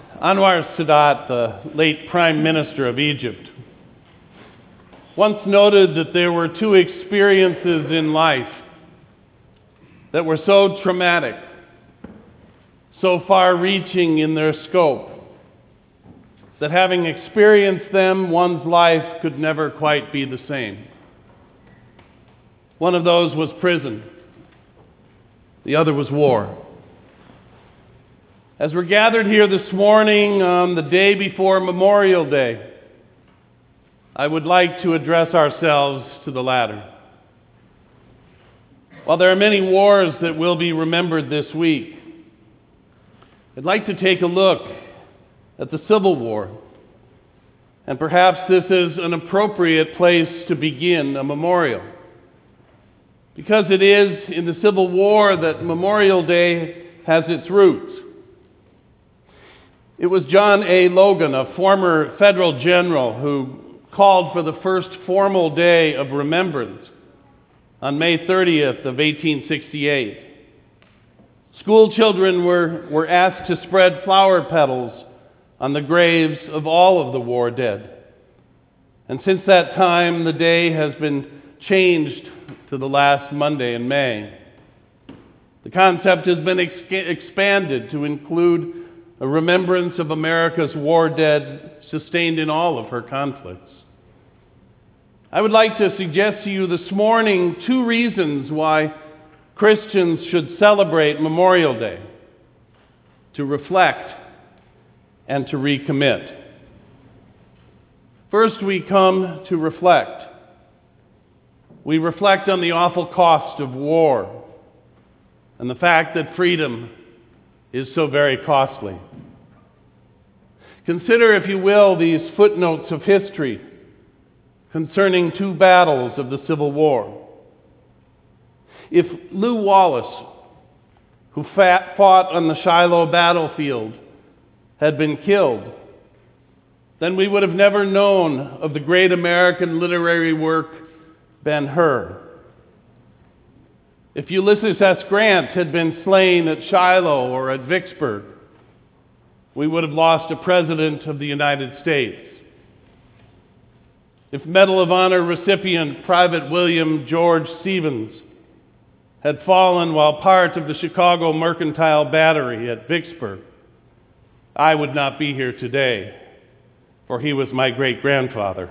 Anwar Sadat, the late Prime Minister of Egypt, once noted that there were two experiences in life that were so traumatic, so far-reaching in their scope, that having experienced them, one's life could never quite be the same. One of those was prison. The other was war. As we're gathered here this morning on the day before Memorial Day, I would like to address ourselves to the latter. While there are many wars that will be remembered this week, I'd like to take a look at the Civil War. And perhaps this is an appropriate place to begin a memorial, because it is in the Civil War that Memorial Day has its roots. It was John A. Logan, a former federal general, who called for the first formal day of remembrance on May 30th of 1868. School children were asked to spread flower petals on the graves of all of the war dead. And since that time, the day has been changed to the last Monday in May. The concept has been expanded to include a remembrance of America's war dead sustained in all of her conflicts. I would like to suggest to you this morning two reasons why Christians should celebrate Memorial Day: to reflect and to recommit. First, we come to reflect. We reflect on the awful cost of war and the fact that freedom is so very costly. Consider, if you will, these footnotes of history concerning two battles of the Civil War. If Lew Wallace, who fought on the Shiloh battlefield, had been killed, then we would have never known of the great American literary work Ben-Hur. If Ulysses S. Grant had been slain at Shiloh or at Vicksburg, we would have lost a president of the United States. If Medal of Honor recipient Private William George Stevens had fallen while part of the Chicago Mercantile Battery at Vicksburg, I would not be here today, for he was my great-grandfather.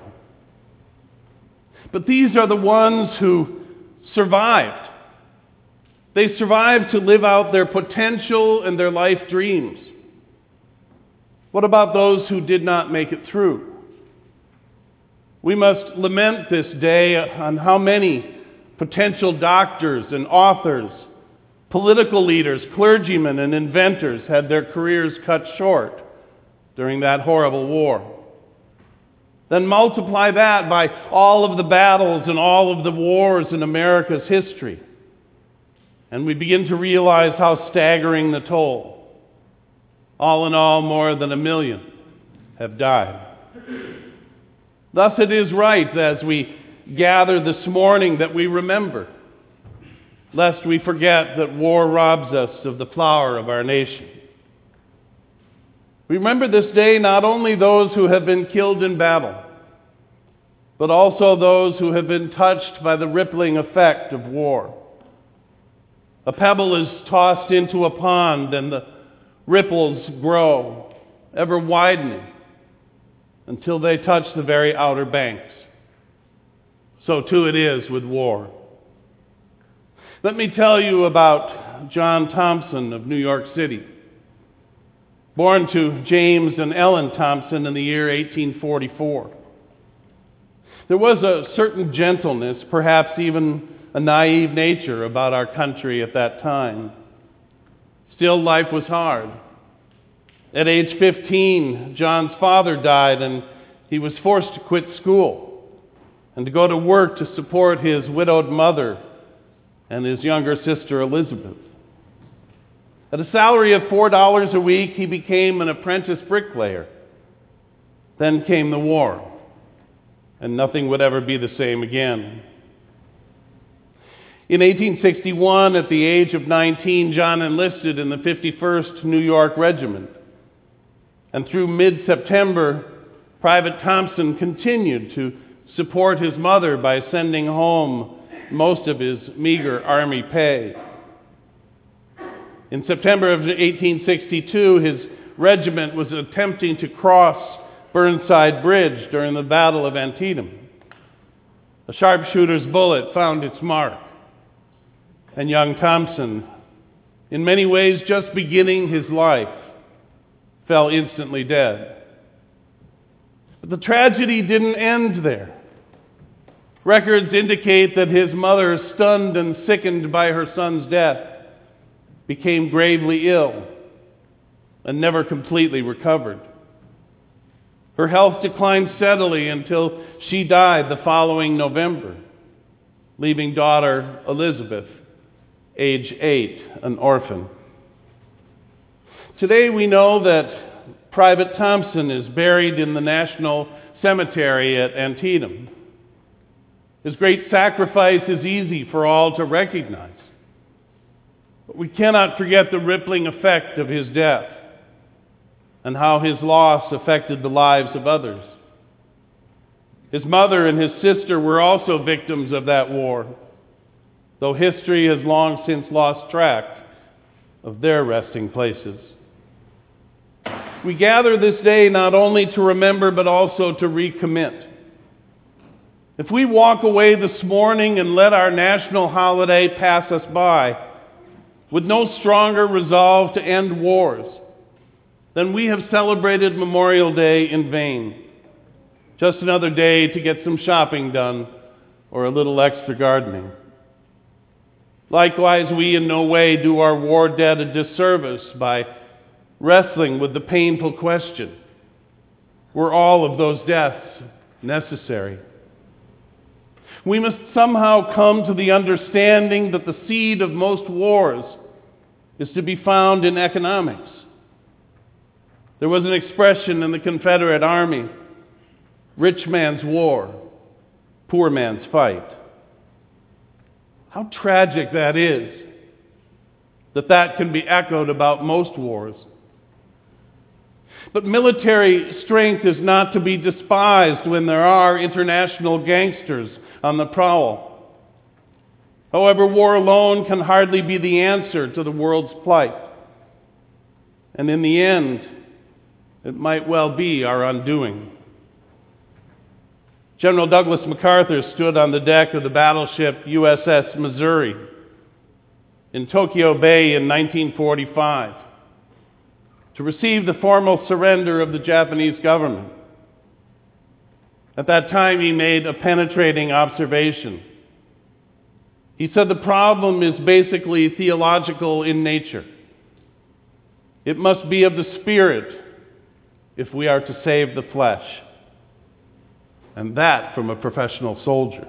But these are the ones who survived. They survived to live out their potential and their life dreams. What about those who did not make it through? We must lament this day on how many potential doctors and authors, political leaders, clergymen, and inventors had their careers cut short during that horrible war. Then multiply that by all of the battles and all of the wars in America's history, and we begin to realize how staggering the toll. All in all, more than 1 million have died. Thus it is right, as we gather this morning, that we remember, lest we forget that war robs us of the flower of our nation. We remember this day not only those who have been killed in battle, but also those who have been touched by the rippling effect of war. A pebble is tossed into a pond, and the ripples grow, ever widening, until they touch the very outer banks. So too it is with war. Let me tell you about John Thompson of New York City. Born to James and Ellen Thompson in the year 1844. There was a certain gentleness, perhaps even a naive nature about our country at that time. Still, life was hard. At age 15, John's father died, and he was forced to quit school and to go to work to support his widowed mother and his younger sister, Elizabeth. At a salary of $4 a week, he became an apprentice bricklayer. Then came the war, and nothing would ever be the same again. In 1861, at the age of 19, John enlisted in the 51st New York Regiment. And through mid-September, Private Thompson continued to support his mother by sending home most of his meager Army pay. In September of 1862, his regiment was attempting to cross Burnside Bridge during the Battle of Antietam. A sharpshooter's bullet found its mark, and young Thompson, in many ways just beginning his life, fell instantly dead. But the tragedy didn't end there. Records indicate that his mother, stunned and sickened by her son's death, became gravely ill and never completely recovered. Her health declined steadily until she died the following November, leaving daughter Elizabeth, age 8, an orphan. Today we know that Private Thompson is buried in the National Cemetery at Antietam. His great sacrifice is easy for all to recognize. But we cannot forget the rippling effect of his death and how his loss affected the lives of others. His mother and his sister were also victims of that war, though history has long since lost track of their resting places. We gather this day not only to remember, but also to recommit. If we walk away this morning and let our national holiday pass us by with no stronger resolve to end wars, then we have celebrated Memorial Day in vain. Just another day to get some shopping done or a little extra gardening. Likewise, we in no way do our war dead a disservice by wrestling with the painful question, were all of those deaths necessary? We must somehow come to the understanding that the seed of most wars is to be found in economics. There was an expression in the Confederate Army, rich man's war, poor man's fight. How tragic that is, that can be echoed about most wars. But military strength is not to be despised when there are international gangsters on the prowl. However, war alone can hardly be the answer to the world's plight. And in the end, it might well be our undoing. General Douglas MacArthur stood on the deck of the battleship USS Missouri in Tokyo Bay in 1945 to receive the formal surrender of the Japanese government. At that time, he made a penetrating observation. He said the problem is basically theological in nature. It must be of the Spirit if we are to save the flesh. And that from a professional soldier.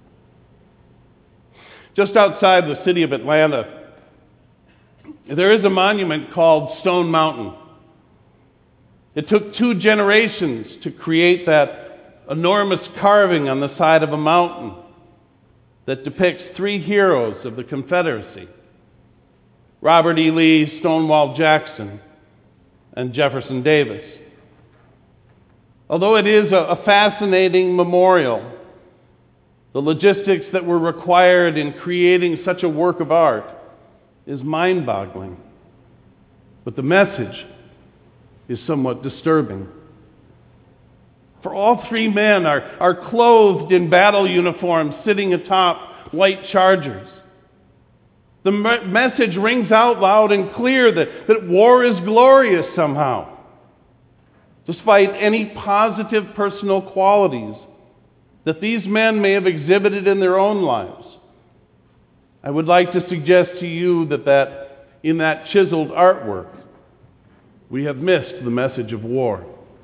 Just outside the city of Atlanta, there is a monument called Stone Mountain. It took 2 generations to create that enormous carving on the side of a mountain that depicts 3 heroes of the Confederacy: Robert E. Lee, Stonewall Jackson, and Jefferson Davis. Although it is a fascinating memorial, the logistics that were required in creating such a work of art is mind-boggling. But the message is somewhat disturbing. For all 3 men are clothed in battle uniforms, sitting atop white chargers. The message rings out loud and clear that war is glorious somehow, despite any positive personal qualities that these men may have exhibited in their own lives. I would like to suggest to you that in that chiseled artwork, we have missed the message of war.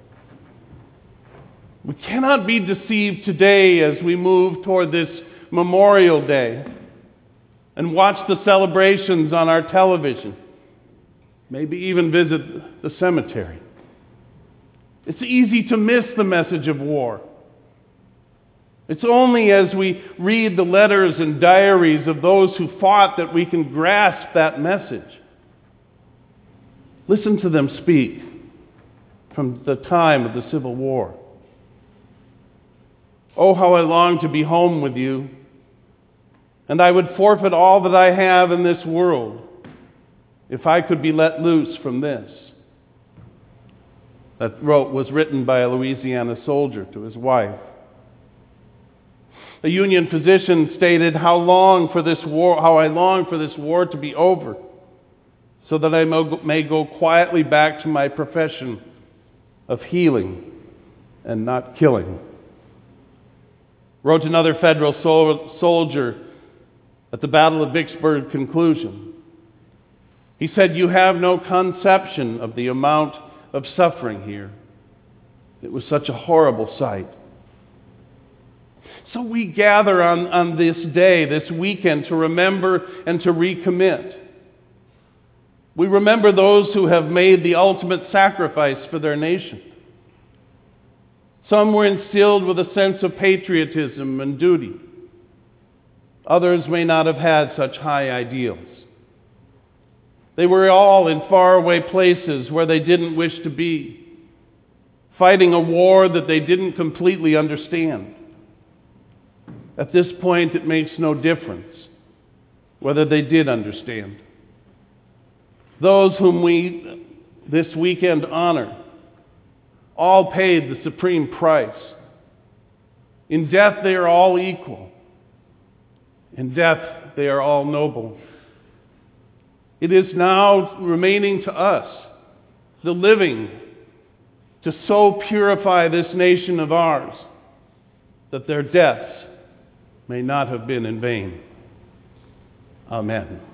We cannot be deceived today as we move toward this Memorial Day and watch the celebrations on our television, maybe even visit the cemetery. It's easy to miss the message of war. It's only as we read the letters and diaries of those who fought that we can grasp that message. Listen to them speak. from the time of the Civil War. Oh, how I long to be home with you, and I would forfeit all that I have in this world if I could be let loose from this. That was written by a Louisiana soldier to his wife. A Union physician stated, how I long for this war to be over, so that I may go quietly back to my profession of healing and not killing. Wrote another federal soldier at the Battle of Vicksburg conclusion. He said, you have no conception of the amount of suffering here. It was such a horrible sight. So we gather on this day, this weekend, to remember and to recommit. We remember those who have made the ultimate sacrifice for their nation. Some were instilled with a sense of patriotism and duty. Others may not have had such high ideals. They were all in faraway places where they didn't wish to be, fighting a war that they didn't completely understand. At this point, it makes no difference whether they did understand. Those whom we this weekend honor all paid the supreme price. In death, they are all equal. In death, they are all noble. It is now remaining to us, the living, to so purify this nation of ours that their deaths may not have been in vain. Amen.